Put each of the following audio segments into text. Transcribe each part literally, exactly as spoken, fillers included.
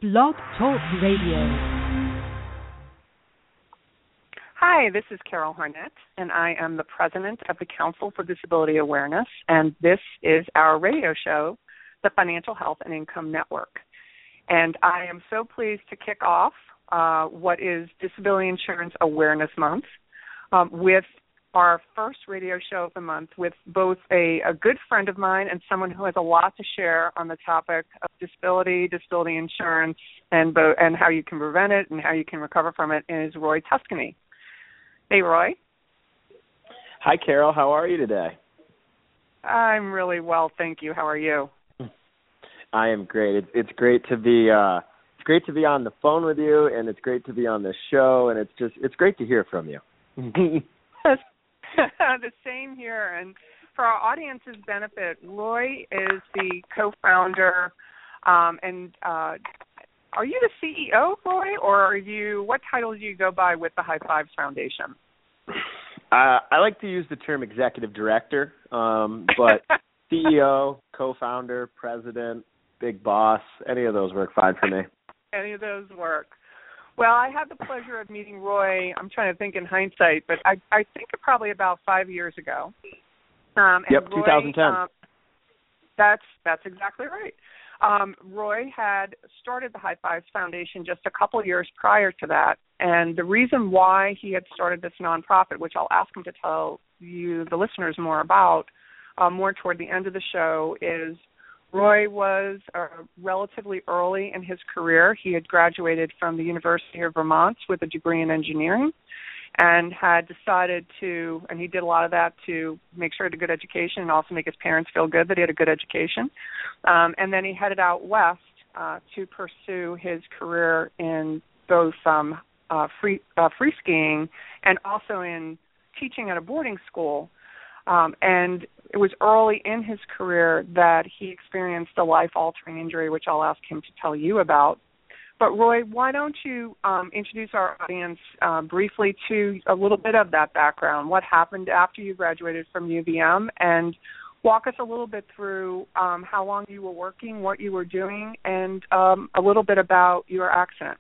Blog Talk Radio. Hi, this is Carol Harnett, and I am the president of the Council for Disability Awareness, and this is our radio show, the Financial Health and Income Network. And I am so pleased to kick off uh, what is Disability Insurance Awareness Month um, with our first radio show of the month with both a, a good friend of mine and someone who has a lot to share on the topic of disability, disability insurance, and, bo- and how you can prevent it and how you can recover from it, is Roy Tuscany. Hey, Roy. Hi, Carol. How are you today? I'm really well, thank you. How are you? I am great. It's it's great to be uh, it's great to be on the phone with you, and it's great to be on the show, and it's just it's great to hear from you. The same here. And for our audience's benefit, Roy is the co-founder, um, and uh, are you the C E O, Roy, or are you? What title do you go by with the High Fives Foundation? Uh, I like to use the term executive director, um, but C E O, co-founder, president, big boss, any of those work fine for me. Any of those work. Well, I had the pleasure of meeting Roy, I'm trying to think in hindsight, but I, I think probably about five years ago. Um, and yep, Roy, twenty ten. Um, that's, that's exactly right. Um, Roy had started the High Fives Foundation just a couple of years prior to that, and the reason why he had started this nonprofit, which I'll ask him to tell you, the listeners, more about, uh, more toward the end of the show, is Roy was uh, relatively early in his career. He had graduated from the University of Vermont with a degree in engineering and had decided to, and he did a lot of that to make sure he had a good education and also make his parents feel good that he had a good education. Um, and then he headed out west uh, to pursue his career in both um, uh, free, uh, free skiing and also in teaching at a boarding school. Um, and it was early in his career that he experienced a life-altering injury, which I'll ask him to tell you about. But, Roy, why don't you um, introduce our audience uh, briefly to a little bit of that background, what happened after you graduated from U V M, and walk us a little bit through um, how long you were working, what you were doing, and um, a little bit about your accident.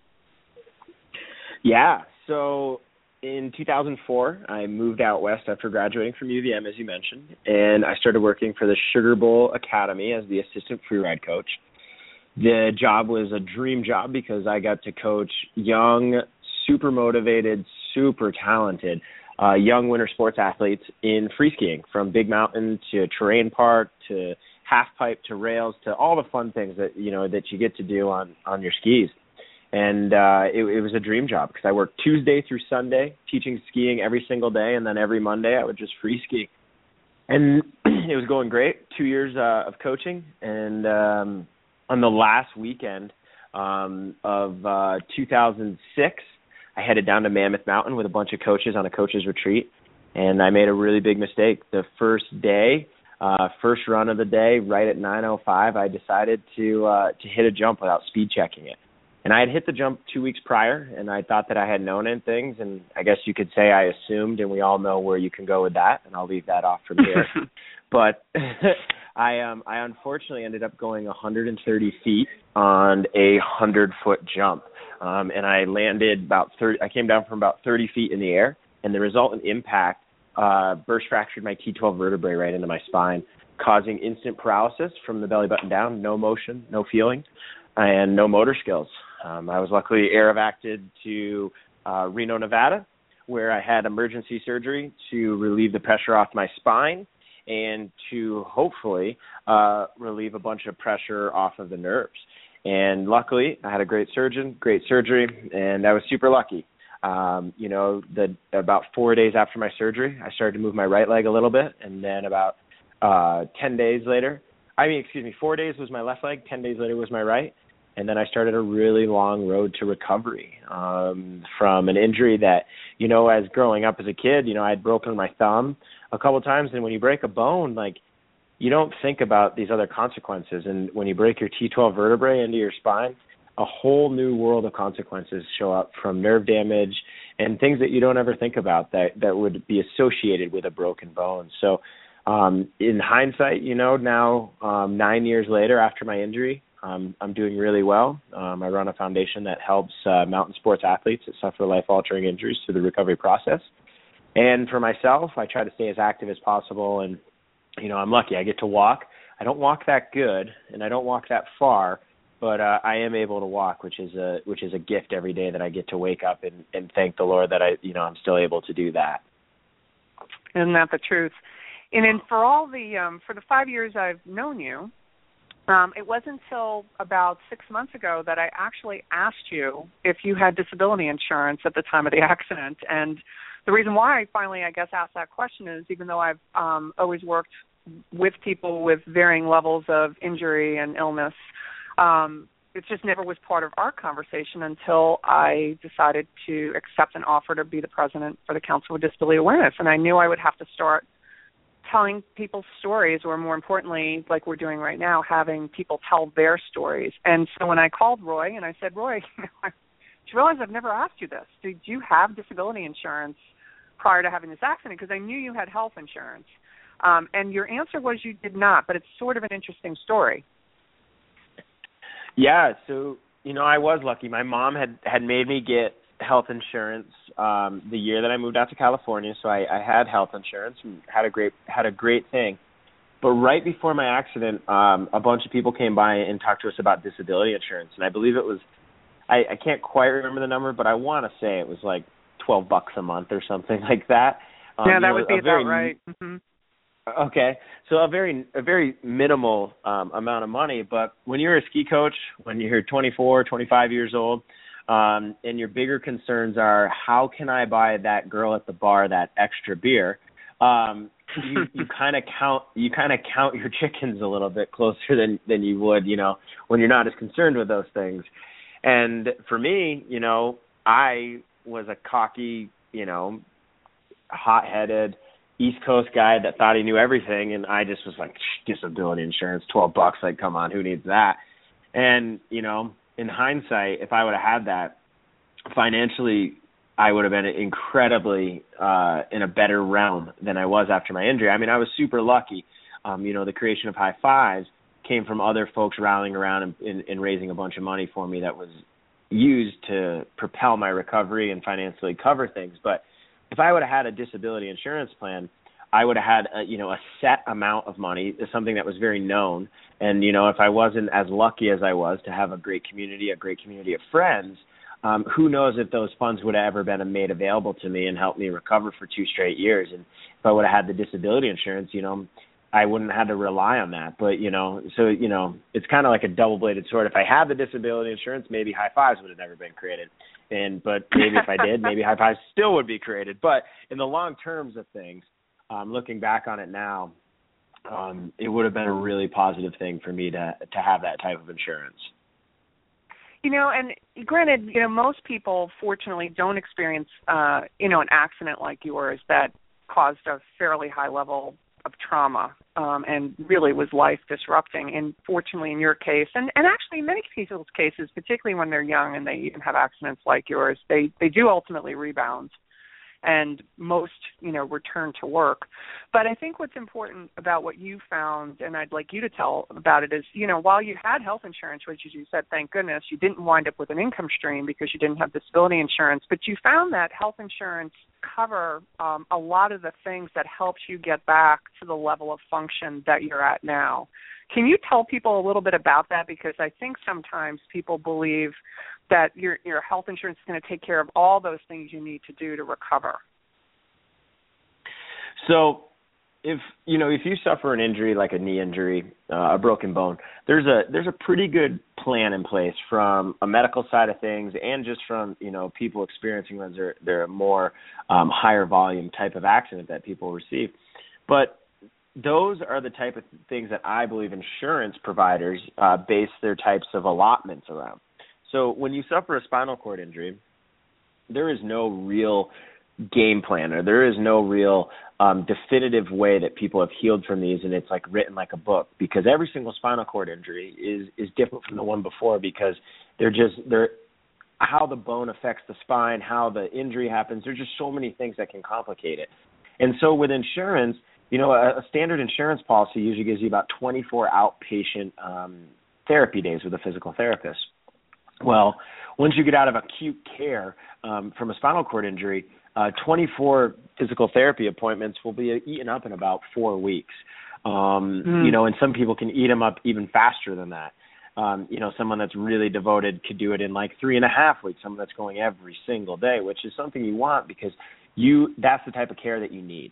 Yeah, so in two thousand four, I moved out west after graduating from U V M, as you mentioned, and I started working for the Sugar Bowl Academy as the assistant freeride coach. The job was a dream job because I got to coach young, super motivated, super talented uh, young winter sports athletes in free skiing, from big mountain to terrain park to half pipe to rails to all the fun things that you know that you get to do on, on your skis. And uh, it, it was a dream job because I worked Tuesday through Sunday teaching skiing every single day, and then every Monday I would just free ski. And it was going great, two years uh, of coaching, and um, on the last weekend um, of uh, two thousand six, I headed down to Mammoth Mountain with a bunch of coaches on a coaches retreat, and I made a really big mistake. The first day, uh, first run of the day, right at nine oh five, I decided to uh, to hit a jump without speed checking it. And I had hit the jump two weeks prior, and I thought that I had known in things, and I guess you could say I assumed, and we all know where you can go with that, and I'll leave that off from here. But I um I unfortunately ended up going one hundred thirty feet on a hundred-foot jump, um, and I landed about thirty. I came down from about thirty feet in the air, and the resultant impact uh, burst fractured my T twelve vertebrae right into my spine, causing instant paralysis from the belly button down, no motion, no feeling, and no motor skills. Um, I was luckily air-evacted to uh, Reno, Nevada, where I had emergency surgery to relieve the pressure off my spine and to hopefully uh, relieve a bunch of pressure off of the nerves. And luckily, I had a great surgeon, great surgery, and I was super lucky. Um, you know, the, about four days after my surgery, I started to move my right leg a little bit, and then about uh, ten days later, I mean, excuse me, four days was my left leg, ten days later was my right. And then I started a really long road to recovery um, from an injury that, you know, as growing up as a kid, you know, I'd broken my thumb a couple of times. And when you break a bone, like, you don't think about these other consequences. And when you break your T twelve vertebrae into your spine, a whole new world of consequences show up from nerve damage and things that you don't ever think about that, that would be associated with a broken bone. So um, in hindsight, you know, now um, nine years later after my injury, Um, I'm doing really well. Um, I run a foundation that helps uh, mountain sports athletes that suffer life-altering injuries through the recovery process. And for myself, I try to stay as active as possible. And, you know, I'm lucky. I get to walk. I don't walk that good, and I don't walk that far, but uh, I am able to walk, which is a which is a gift every day that I get to wake up and, and thank the Lord that I, you know, I'm still able to do that. Isn't that the truth? And then for all the um, for the five years I've known you, um, it wasn't until about six months ago that I actually asked you if you had disability insurance at the time of the accident. And the reason why I finally, I guess, asked that question is even though I've um, always worked with people with varying levels of injury and illness, um, it just never was part of our conversation until I decided to accept an offer to be the president for the Council of Disability Awareness. And I knew I would have to start telling people's stories, or more importantly, like we're doing right now, having people tell their stories. And so when I called Roy and I said, Roy, you know, I just realized I've never asked you this. Did you have disability insurance prior to having this accident? Because I knew you had health insurance. Um, and your answer was you did not, but it's sort of an interesting story. Yeah, so, you know, I was lucky. My mom had, had made me get health insurance um, the year that I moved out to California, so I, I had health insurance and had a great had a great thing. But right before my accident, um, a bunch of people came by and talked to us about disability insurance, and I believe it was, I, I can't quite remember the number, but I want to say it was like twelve bucks a month or something like that. Um, yeah, that know, would be about very, right. Mm-hmm. Okay, so a very a very minimal um, amount of money, but when you're a ski coach, when you're twenty-four, twenty-five years old, um, and your bigger concerns are how can I buy that girl at the bar that extra beer, um, you you kind of count you kind of count your chickens a little bit closer than than you would, you know, when you're not as concerned with those things. And for me, you know, I was a cocky, you know, hot-headed East Coast guy that thought he knew everything, and I just was like, disability insurance, twelve bucks, like, come on, who needs that? And, you know, in hindsight, if I would have had that, financially, I would have been incredibly uh, in a better realm than I was after my injury. I mean, I was super lucky. Um, you know, the creation of High Fives came from other folks rallying around and, and, and raising a bunch of money for me that was used to propel my recovery and financially cover things. But if I would have had a disability insurance plan, I would have had a, you know, a set amount of money, something that was very known. And, you know, if I wasn't as lucky as I was to have a great community, a great community of friends, um, who knows if those funds would have ever been made available to me and helped me recover for two straight years. And if I would have had the disability insurance, you know, I wouldn't have had to rely on that. But, you know, so, you know, it's kind of like a double-bladed sword. If I had the disability insurance, maybe High Fives would have never been created. And but maybe if I did, maybe High Fives still would be created. But in the long terms of things, um, looking back on it now, um, it would have been a really positive thing for me to to have that type of insurance. You know, and granted, you know, most people fortunately don't experience, uh, you know, an accident like yours that caused a fairly high level of trauma um, and really was life disrupting. And fortunately in your case, and, and actually in many people's cases, particularly when they're young and they even have accidents like yours, they, they do ultimately rebound and most, you know, return to work. But I think what's important about what you found, and I'd like you to tell about it, is, you know, while you had health insurance, which as you said, thank goodness, you didn't wind up with an income stream because you didn't have disability insurance, but you found that health insurance cover um, a lot of the things that helps you get back to the level of function that you're at now. Can you tell people a little bit about that? Because I think sometimes people believe that your your health insurance is going to take care of all those things you need to do to recover. So, if you know if you suffer an injury like a knee injury, uh, a broken bone, there's a there's a pretty good plan in place from a medical side of things, and just from you know people experiencing when they're they're a more um, higher volume type of accident that people receive, but those are the type of things that I believe insurance providers uh, base their types of allotments around. So when you suffer a spinal cord injury, there is no real game plan, or there is no real um, definitive way that people have healed from these, and it's like written like a book, because every single spinal cord injury is is different from the one before, because they're just they're how the bone affects the spine, how the injury happens. There's just so many things that can complicate it. And so with insurance, you know, a, a standard insurance policy usually gives you about twenty-four outpatient um, therapy days with a physical therapist. Well, once you get out of acute care um, from a spinal cord injury, uh, twenty-four physical therapy appointments will be eaten up in about four weeks. Um, mm. You know, and some people can eat them up even faster than that. Um, you know, someone that's really devoted could do it in like three and a half weeks, someone that's going every single day, which is something you want because you that's the type of care that you need.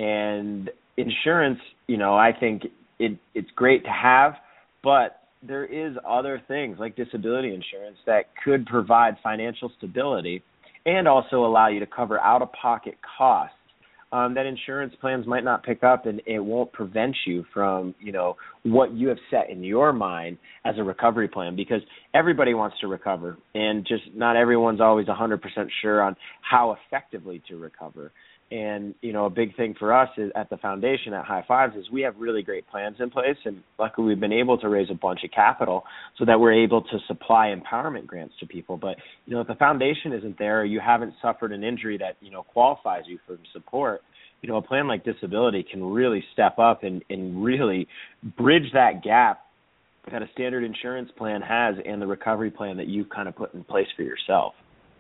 And insurance, you know, I think it, it's great to have, but there is other things like disability insurance that could provide financial stability and also allow you to cover out-of-pocket costs Um, that insurance plans might not pick up, and it won't prevent you from, you know, what you have set in your mind as a recovery plan, because everybody wants to recover, and just not everyone's always one hundred percent sure on how effectively to recover. And, you know, a big thing for us is, at the foundation at High Fives, is we have really great plans in place, and luckily we've been able to raise a bunch of capital so that we're able to supply empowerment grants to people. But, you know, if the foundation isn't there, or you haven't suffered an injury that, you know, qualifies you for support, you know, a plan like disability can really step up and, and really bridge that gap that a standard insurance plan has and the recovery plan that you've kind of put in place for yourself.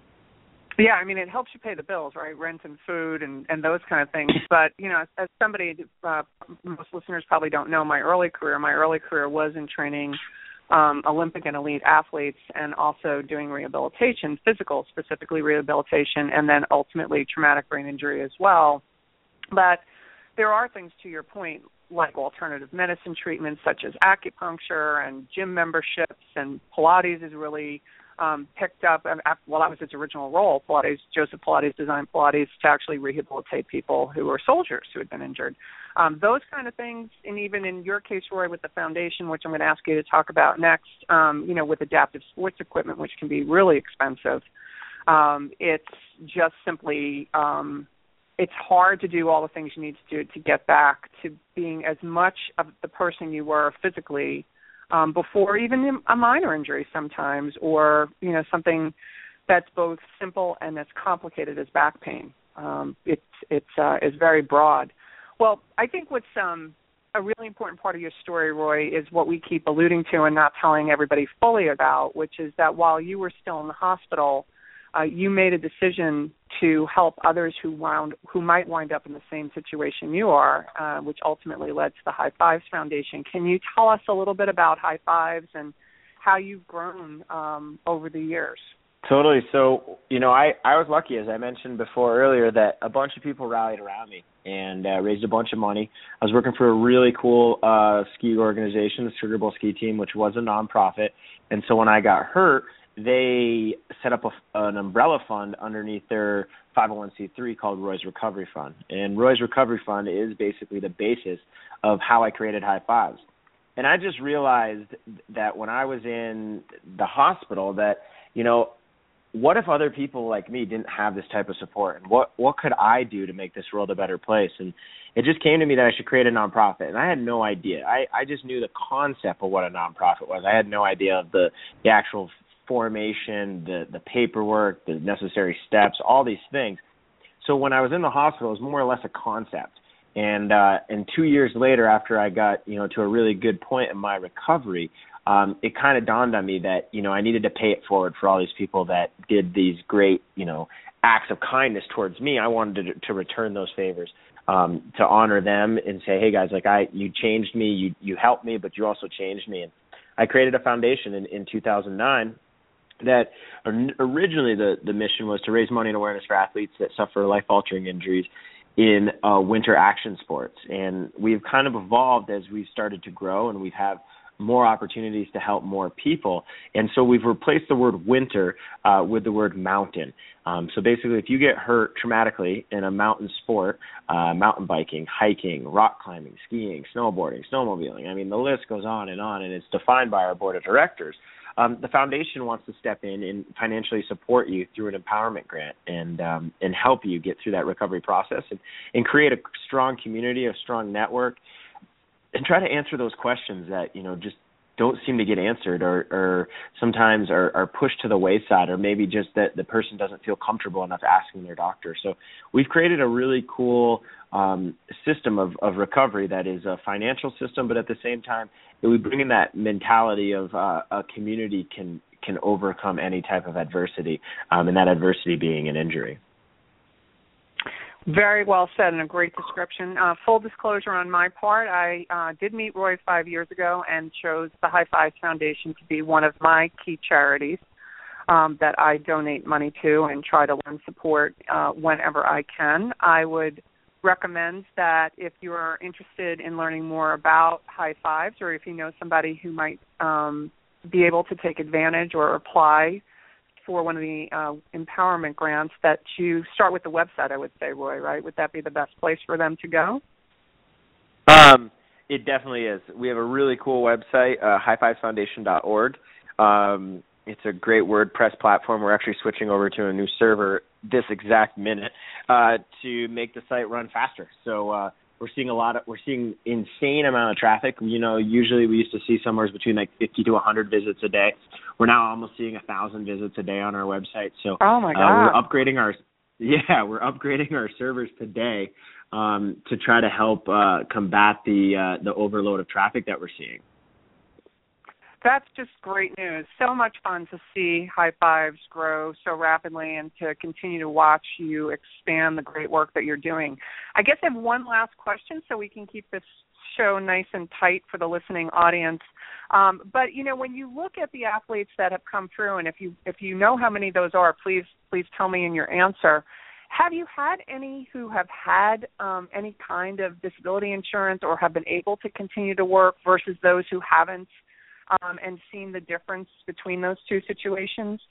Yeah, I mean, it helps you pay the bills, right? Rent and food and, and those kind of things. But, you know, as, as somebody, uh, most listeners probably don't know my early career. My early career was in training um, Olympic and elite athletes and also doing rehabilitation, physical, specifically rehabilitation, and then ultimately traumatic brain injury as well. But there are things, to your point, like alternative medicine treatments such as acupuncture and gym memberships, and Pilates is really um, picked up. Well, that was its original role. Pilates, Joseph Pilates designed Pilates to actually rehabilitate people who were soldiers who had been injured. Um, those kind of things, and even in your case, Roy, with the foundation, which I'm going to ask you to talk about next, um, you know, with adaptive sports equipment, which can be really expensive. Um, it's just simply um, it's hard to do all the things you need to do to get back to being as much of the person you were physically um, before even a minor injury sometimes, or, you know, something that's both simple and as complicated as back pain. Um, it's it's uh, is very broad. Well, I think what's um, a really important part of your story, Roy, is what we keep alluding to and not telling everybody fully about, which is that while you were still in the hospital, Uh, you made a decision to help others who wound who might wind up in the same situation you are, uh, which ultimately led to the High Fives Foundation. Can you tell us a little bit about High Fives and how you've grown um, over the years? Totally. So, you know, I, I was lucky, as I mentioned before earlier, that a bunch of people rallied around me and uh, raised a bunch of money. I was working for a really cool uh, ski organization, the Sugar Bowl Ski Team, which was a nonprofit. And so when I got hurt, they set up a, an umbrella fund underneath their five oh one c three called Roy's Recovery Fund. And Roy's Recovery Fund is basically the basis of how I created High Fives. And I just realized that when I was in the hospital that, you know, what if other people like me didn't have this type of support? And what, what could I do to make this world a better place? And it just came to me that I should create a nonprofit. And I had no idea. I, I just knew the concept of what a nonprofit was. I had no idea of the, the actual formation, the, the paperwork, the necessary steps, all these things. So when I was in the hospital, it was more or less a concept. And uh, and two years later, after I got, you know, to a really good point in my recovery, um, it kind of dawned on me that, you know, I needed to pay it forward for all these people that did these great, you know, acts of kindness towards me. I wanted to, to return those favors, um, to honor them and say, hey guys, like I, you changed me, you you helped me, but you also changed me. And I created a foundation in, in two thousand nine. That originally the, the mission was to raise money and awareness for athletes that suffer life-altering injuries in uh, winter action sports. And we've kind of evolved as we've started to grow, and we've had more opportunities to help more people. And so we've replaced the word winter uh, with the word mountain. Um, so basically, if you get hurt traumatically in a mountain sport, uh, mountain biking, hiking, rock climbing, skiing, snowboarding, snowmobiling, I mean, the list goes on and on, and it's defined by our board of directors. Um, the foundation wants to step in and financially support you through an empowerment grant and um, and help you get through that recovery process and, and create a strong community, a strong network, and try to answer those questions that, you know, just don't seem to get answered, or, or sometimes are, are pushed to the wayside, or maybe just that the person doesn't feel comfortable enough asking their doctor. So we've created a really cool um, system of, of recovery that is a financial system, but at the same time, we bring in that mentality of uh, a community can can overcome any type of adversity, um, and that adversity being an injury. Very well said, and a great description. Uh, full disclosure on my part, I uh, did meet Roy five years ago and chose the High Fives Foundation to be one of my key charities um, that I donate money to and try to lend support uh, whenever I can. I would recommend that if you're interested in learning more about High Fives, or if you know somebody who might um, be able to take advantage or apply for one of the uh, empowerment grants, that you start with the website, I would say, Roy, right? Would that be the best place for them to go? Um, it definitely is. We have a really cool website, uh, high fives foundation dot org. Um, it's a great WordPress platform. We're actually switching over to a new server this exact minute uh, to make the site run faster. So uh, we're seeing a lot of, we're seeing insane amount of traffic. You know, usually we used to see somewhere between like fifty to one hundred visits a day. We're now almost seeing a thousand visits a day on our website. So oh my God. Uh, we're upgrading our, yeah, we're upgrading our servers today um, to try to help uh, combat the uh, the overload of traffic that we're seeing. That's just great news. So much fun to see High Fives grow so rapidly and to continue to watch you expand the great work that you're doing. I guess I have one last question so we can keep this show nice and tight for the listening audience. Um, but, you know, when you look at the athletes that have come through, and if you if you know how many those are, please please tell me in your answer. Have you had any who have had um, any kind of disability insurance or have been able to continue to work versus those who haven't, um, and seen the difference between those two situations?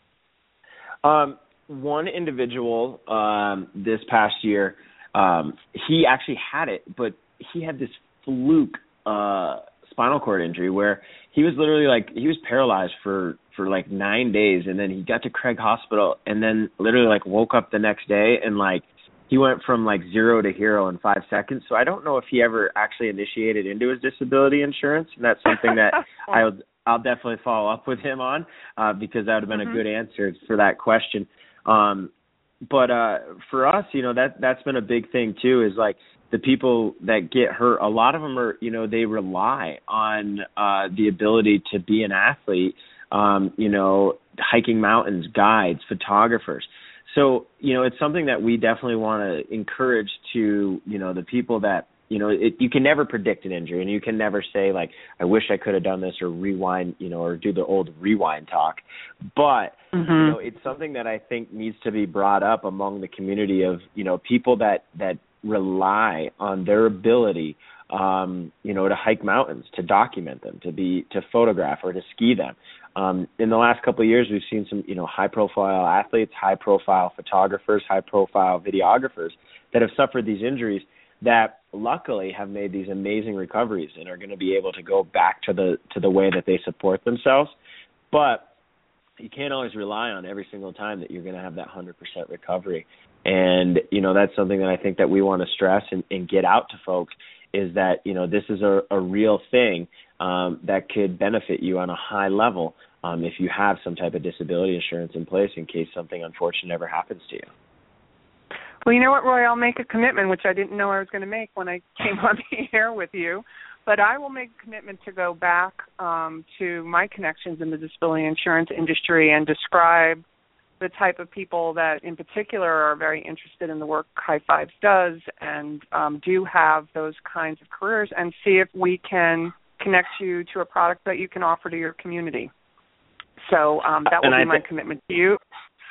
Um, one individual um, this past year, um, he actually had it, but he had this fluke uh, spinal cord injury where he was literally like, he was paralyzed for, for like nine days. And then he got to Craig Hospital and then literally like woke up the next day and like, he went from like zero to hero in five seconds. So I don't know if he ever actually initiated into his disability insurance. And that's something that I'll, I'll definitely follow up with him on uh, because that would have been mm-hmm. a good answer for that question. Um, but uh, for us, you know, that, that's been a big thing too, is like, the people that get hurt, a lot of them are, you know, they rely on uh, the ability to be an athlete, um, you know, hiking mountains, guides, photographers. So, you know, it's something that we definitely want to encourage to, you know, the people that, you know, it, you can never predict an injury, and you can never say, like, I wish I could have done this, or rewind, you know, or do the old rewind talk. But, mm-hmm. you know, it's something that I think needs to be brought up among the community of, you know, people that, that rely on their ability, um, you know, to hike mountains, to document them, to be, to photograph or to ski them. Um, in the last couple of years, we've seen some, you know, high-profile athletes, high-profile photographers, high-profile videographers that have suffered these injuries that luckily have made these amazing recoveries and are going to be able to go back to the to the way that they support themselves. But you can't always rely on every single time that you're going to have that one hundred percent recovery. And, you know, that's something that I think that we want to stress and, and get out to folks, is that, you know, this is a, a real thing um, that could benefit you on a high level um, if you have some type of disability insurance in place in case something unfortunate ever happens to you. Well, you know what, Roy, I'll make a commitment, which I didn't know I was going to make when I came on the air with you, but I will make a commitment to go back um, to my connections in the disability insurance industry and describe the type of people that in particular are very interested in the work High Fives does and um, do have those kinds of careers, and see if we can connect you to a product that you can offer to your community. So um, that will and be th- my commitment to you.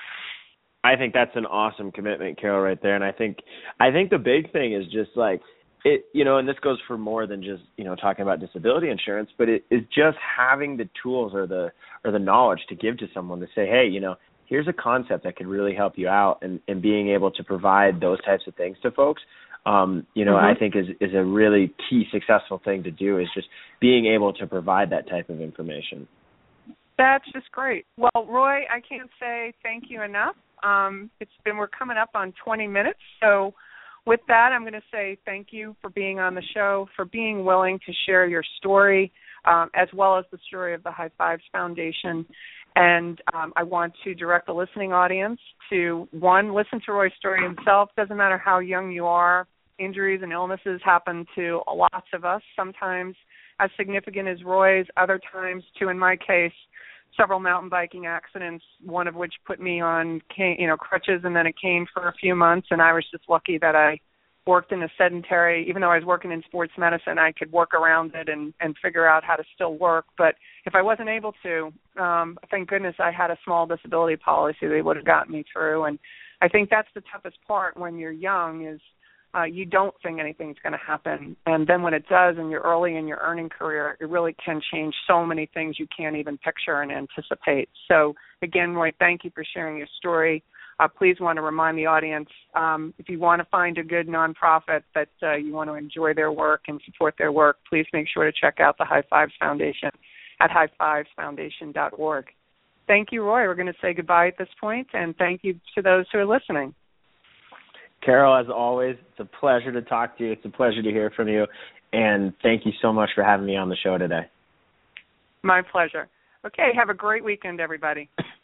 I think that's an awesome commitment, Carol, right there. And I think I think the big thing is just like it, you know, and this goes for more than just, you know, talking about disability insurance, but it is just having the tools or the or the knowledge to give to someone to say, hey, you know, here's a concept that could really help you out, and, and being able to provide those types of things to folks, um, you know, mm-hmm. I think is, is a really key successful thing to do, is just being able to provide that type of information. That's just great. Well, Roy, I can't say thank you enough. Um, it's been, we're coming up on twenty minutes. So with that, I'm going to say thank you for being on the show, for being willing to share your story. um, as well as the story of the High Fives Foundation. And um, I want to direct the listening audience to, one, listen to Roy's story himself. Doesn't matter how young you are. Injuries and illnesses happen to lots of us, sometimes as significant as Roy's, other times, too, in my case, several mountain biking accidents, one of which put me on cane, you know, crutches and then a cane for a few months, and I was just lucky that I worked in a sedentary, even though I was working in sports medicine, I could work around it and, and figure out how to still work. But if I wasn't able to, um, thank goodness I had a small disability policy that would have gotten me through. And I think that's the toughest part when you're young is uh, you don't think anything's going to happen. And then when it does and you're early in your earning career, it really can change so many things you can't even picture and anticipate. So, again, Roy, thank you for sharing your story. Uh, please want to remind the audience, um, if you want to find a good nonprofit that uh, you want to enjoy their work and support their work, please make sure to check out the High Fives Foundation at high fives foundation dot org. Thank you, Roy. We're going to say goodbye at this point, and thank you to those who are listening. Carol, as always, it's a pleasure to talk to you. It's a pleasure to hear from you, and thank you so much for having me on the show today. My pleasure. Okay, have a great weekend, everybody.